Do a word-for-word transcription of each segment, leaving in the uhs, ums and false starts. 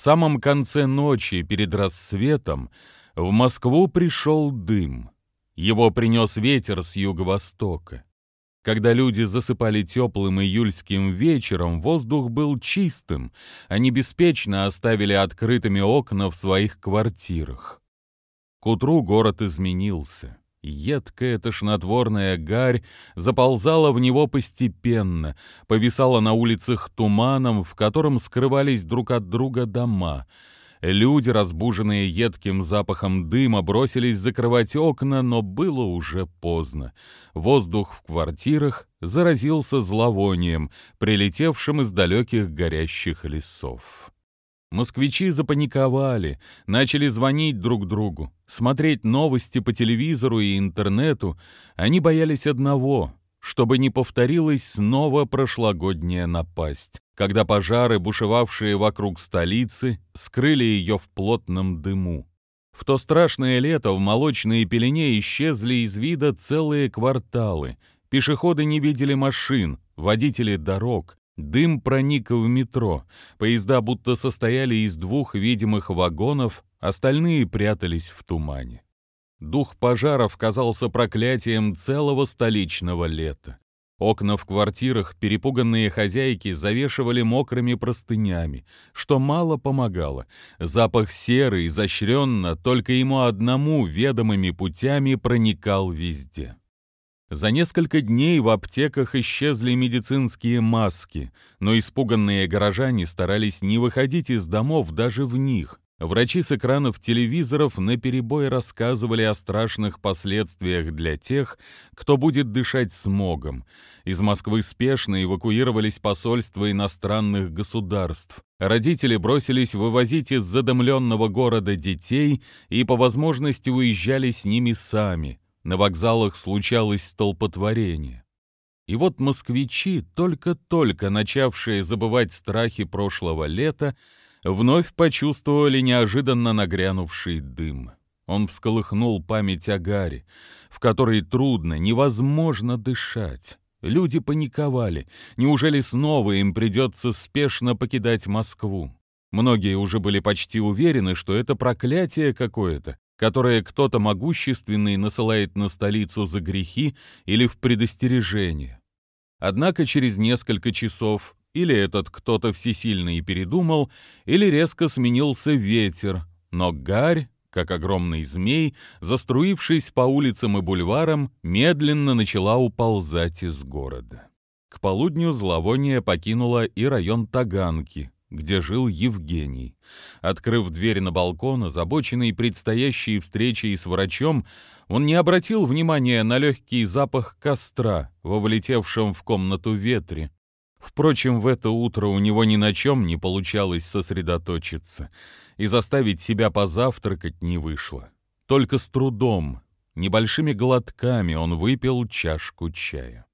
самом конце ночи, перед рассветом, в Москву пришел дым. Его принес ветер с юго-востока. Когда люди засыпали теплым июльским вечером, воздух был чистым, они беспечно оставили открытыми окна в своих квартирах. К утру город изменился. Едкая тошнотворная гарь заползала в него постепенно, повисала на улицах туманом, в котором скрывались друг от друга дома. Люди, разбуженные едким запахом дыма, бросились закрывать окна, но было уже поздно. Воздух в квартирах заразился зловонием, прилетевшим из далеких горящих лесов. Москвичи запаниковали, начали звонить друг другу, смотреть новости по телевизору и интернету. Они боялись одного — чтобы не повторилась снова прошлогодняя напасть, когда пожары, бушевавшие вокруг столицы, скрыли ее в плотном дыму. В то страшное лето в молочной пелене исчезли из вида целые кварталы. Пешеходы не видели машин, водители дорог. Дым проник в метро. Поезда будто состояли из двух видимых вагонов, остальные прятались в тумане. Дух пожаров казался проклятием целого столичного лета. Окна в квартирах перепуганные хозяйки завешивали мокрыми простынями, что мало помогало. Запах серы изощренно, только ему одному ведомыми путями проникал везде. За несколько дней в аптеках исчезли медицинские маски, но испуганные горожане старались не выходить из домов даже в них. Врачи с экранов телевизоров наперебой рассказывали о страшных последствиях для тех, кто будет дышать смогом. Из Москвы спешно эвакуировались посольства иностранных государств. Родители бросились вывозить из задымленного города детей и по возможности уезжали с ними сами. На вокзалах случалось столпотворение. И вот москвичи, только-только начавшие забывать страхи прошлого лета, вновь почувствовали неожиданно нагрянувший дым. Он всколыхнул память о гаре, в которой трудно, невозможно дышать. Люди паниковали. Неужели снова им придется спешно покидать Москву? Многие уже были почти уверены, что это проклятие какое-то, которое кто-то могущественный насылает на столицу за грехи или в предостережение. Однако через несколько часов или этот кто-то всесильный передумал, или резко сменился ветер, но гарь, как огромный змей, заструившись по улицам и бульварам, медленно начала уползать из города. К полудню зловоние покинуло и район Таганки, где жил Евгений. Открыв дверь на балкон, озабоченный предстоящей встречей с врачом, он не обратил внимания на легкий запах костра во влетевшем в комнату ветре. Впрочем, в это утро у него ни на чем не получалось сосредоточиться, и заставить себя позавтракать не вышло. Только с трудом, небольшими глотками он выпил чашку чая.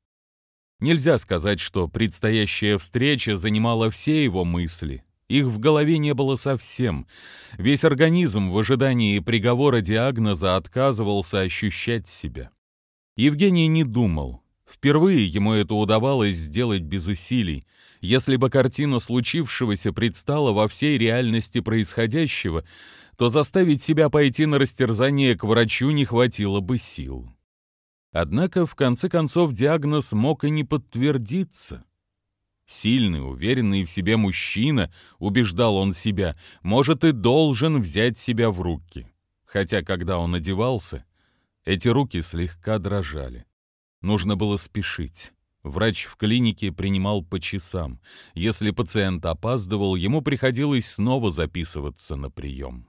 Нельзя сказать, что предстоящая встреча занимала все его мысли. Их в голове не было совсем. Весь организм в ожидании приговора диагноза отказывался ощущать себя. Евгений не думал. Впервые ему это удавалось сделать без усилий. Если бы картина случившегося предстала во всей реальности происходящего, то заставить себя пойти на растерзание к врачу не хватило бы сил. Однако, в конце концов, диагноз мог и не подтвердиться. Сильный, уверенный в себе мужчина, убеждал он себя, может и должен взять себя в руки. Хотя, когда он одевался, эти руки слегка дрожали. Нужно было спешить. Врач в клинике принимал по часам. Если пациент опаздывал, ему приходилось снова записываться на прием.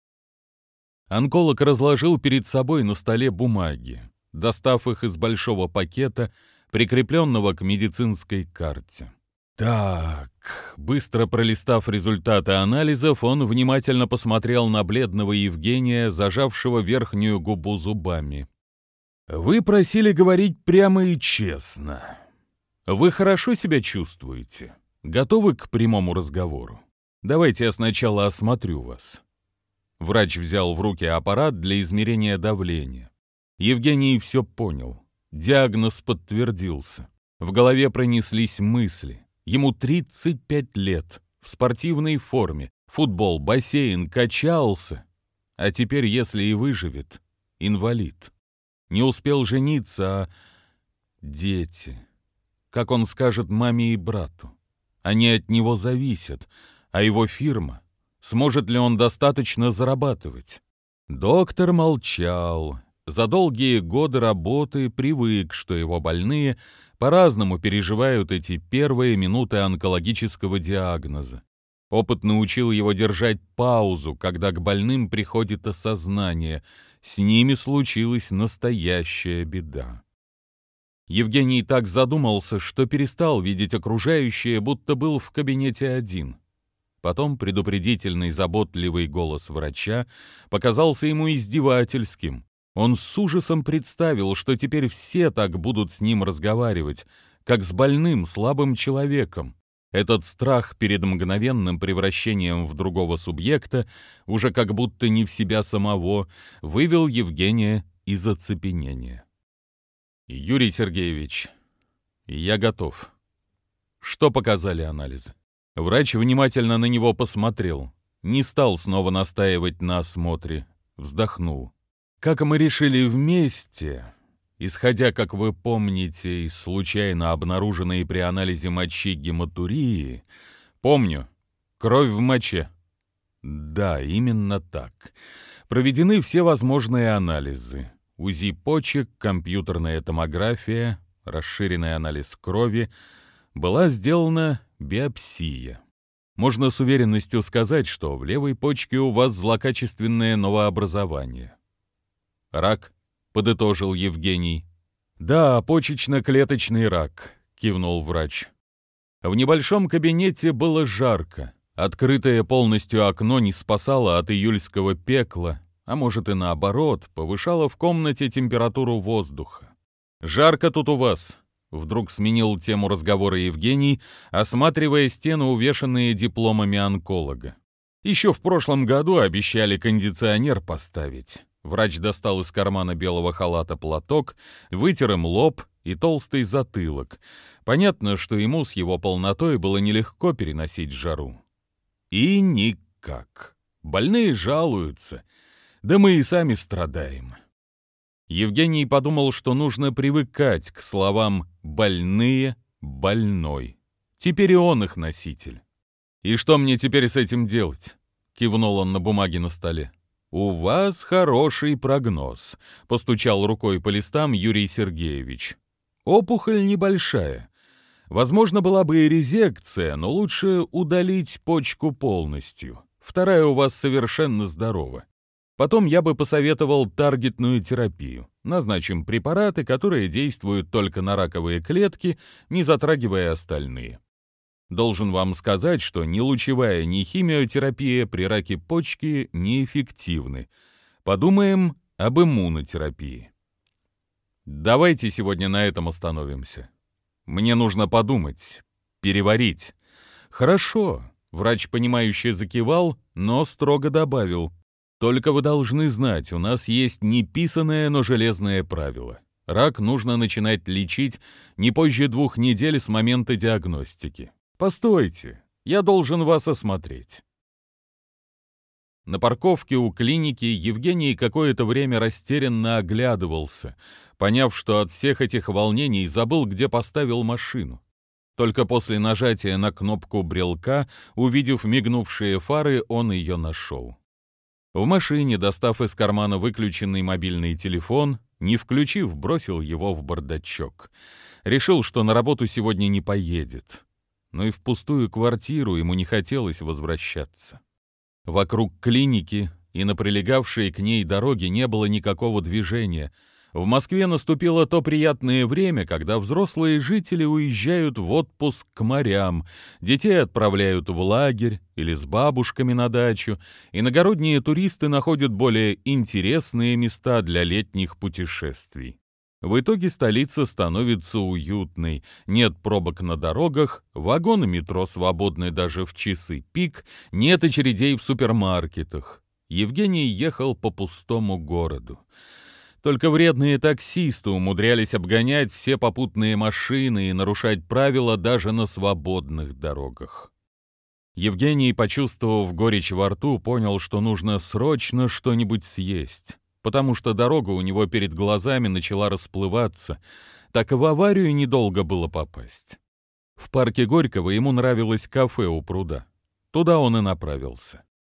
Онколог разложил перед собой на столе бумаги, достав их из большого пакета, прикрепленного к медицинской карте. Так, быстро пролистав результаты анализов, он внимательно посмотрел на бледного Евгения, зажавшего верхнюю губу зубами. «Вы просили говорить прямо и честно. Вы хорошо себя чувствуете? Готовы к прямому разговору? Давайте я сначала осмотрю вас». Врач взял в руки аппарат для измерения давления. Евгений все понял. Диагноз подтвердился. В голове пронеслись мысли. Ему тридцать пять лет, в спортивной форме, Футбол, бассейн, качался. А теперь, если и выживет, инвалид. Не успел жениться, а дети. Как он скажет маме и брату? Они от него зависят, а его фирма, сможет ли он достаточно зарабатывать? Доктор молчал. За долгие годы работы привык, что его больные по-разному переживают эти первые минуты онкологического диагноза. Опыт научил его держать паузу, когда к больным приходит осознание. С ними случилась настоящая беда. Евгений так задумался, что перестал видеть окружающее, будто был в кабинете один. Потом предупредительный, заботливый голос врача показался ему издевательским. Он с ужасом представил, что теперь все так будут с ним разговаривать, как с больным, слабым человеком. Этот страх перед мгновенным превращением в другого субъекта, уже как будто не в себя самого, вывел Евгения из оцепенения. «Юрий Сергеевич, я готов. Что показали анализы?» Врач внимательно на него посмотрел, не стал снова настаивать на осмотре, вздохнул. «Как мы решили вместе, исходя, как вы помните, из случайно обнаруженной при анализе мочи гематурии, помню, кровь в моче». «Да, именно так. Проведены все возможные анализы. УЗИ почек, компьютерная томография, расширенный анализ крови. Была сделана биопсия. Можно с уверенностью сказать, что в левой почке у вас злокачественное новообразование». «Рак», — подытожил Евгений. «Да, почечно-клеточный рак», — кивнул врач. В небольшом кабинете было жарко. Открытое полностью окно не спасало от июльского пекла, а может и наоборот, повышало в комнате температуру воздуха. «Жарко тут у вас», — вдруг сменил тему разговора Евгений, осматривая стены, увешанные дипломами онколога. «Еще в прошлом году обещали кондиционер поставить». Врач достал из кармана белого халата платок, вытер им лоб и толстый затылок. Понятно, что ему с его полнотой было нелегко переносить жару. И никак. Больные жалуются. Да мы и сами страдаем. Евгений подумал, что нужно привыкать к словам «больные», «больной». Теперь и он их носитель. «И что мне теперь с этим делать?» — кивнул он на бумаге на столе. «У вас хороший прогноз», — постучал рукой по листам Юрий Сергеевич. «Опухоль небольшая. Возможно, была бы и резекция, но лучше удалить почку полностью. Вторая у вас совершенно здорова. Потом я бы посоветовал таргетную терапию. Назначим препараты, которые действуют только на раковые клетки, не затрагивая остальные. Должен вам сказать, что ни лучевая, ни химиотерапия при раке почки неэффективны. Подумаем об иммунотерапии. Давайте сегодня на этом остановимся. Мне нужно подумать, переварить». «Хорошо», — врач, понимающе закивал, но строго добавил. «Только вы должны знать, у нас есть неписанное, но железное правило. Рак нужно начинать лечить не позже двух недель с момента диагностики. Постойте, я должен вас осмотреть». На парковке у клиники Евгений какое-то время растерянно оглядывался, поняв, что от всех этих волнений забыл, где поставил машину. Только после нажатия на кнопку брелка, увидев мигнувшие фары, он ее нашел. В машине, достав из кармана выключенный мобильный телефон, не включив, бросил его в бардачок. Решил, что на работу сегодня не поедет. Но и в пустую квартиру ему не хотелось возвращаться. Вокруг клиники и на прилегавшей к ней дороге не было никакого движения. В Москве наступило то приятное время, когда взрослые жители уезжают в отпуск к морям, детей отправляют в лагерь или с бабушками на дачу, иногородние туристы находят более интересные места для летних путешествий. В итоге столица становится уютной, нет пробок на дорогах, вагоны метро свободны даже в часы пик, нет очередей в супермаркетах. Евгений ехал по пустому городу. Только вредные таксисты умудрялись обгонять все попутные машины и нарушать правила даже на свободных дорогах. Евгений, почувствовав горечь во рту, понял, что нужно срочно что-нибудь съесть, потому что дорога у него перед глазами начала расплываться, так и в аварию недолго было попасть. В парке Горького ему нравилось кафе у пруда. Туда он и направился.